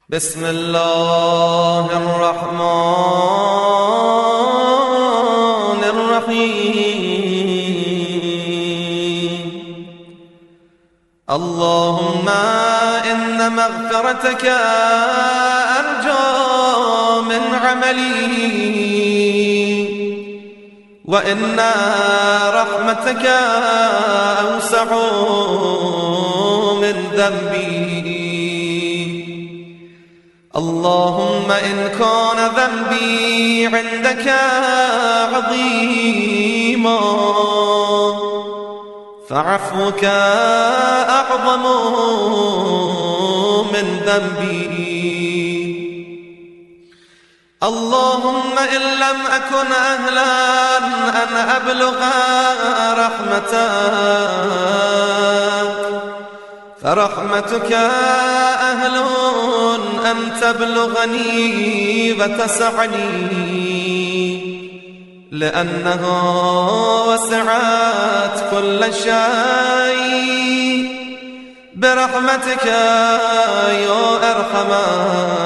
بسم الله الرحمن الرحيم. اللهم إن مغفرتك أرجو من عملي، وإن رحمتك أوسع من ذنبي. اللهم إن كان ذنبي عندك عظيما فعفوك أعظم من ذنبي. اللهم إن لم أكن أهلا أن أبلغ رحمتك فرحمتك أهل أن تبلغني وتسعني، لأنه وسعت كل شيء برحمتك يا أرحم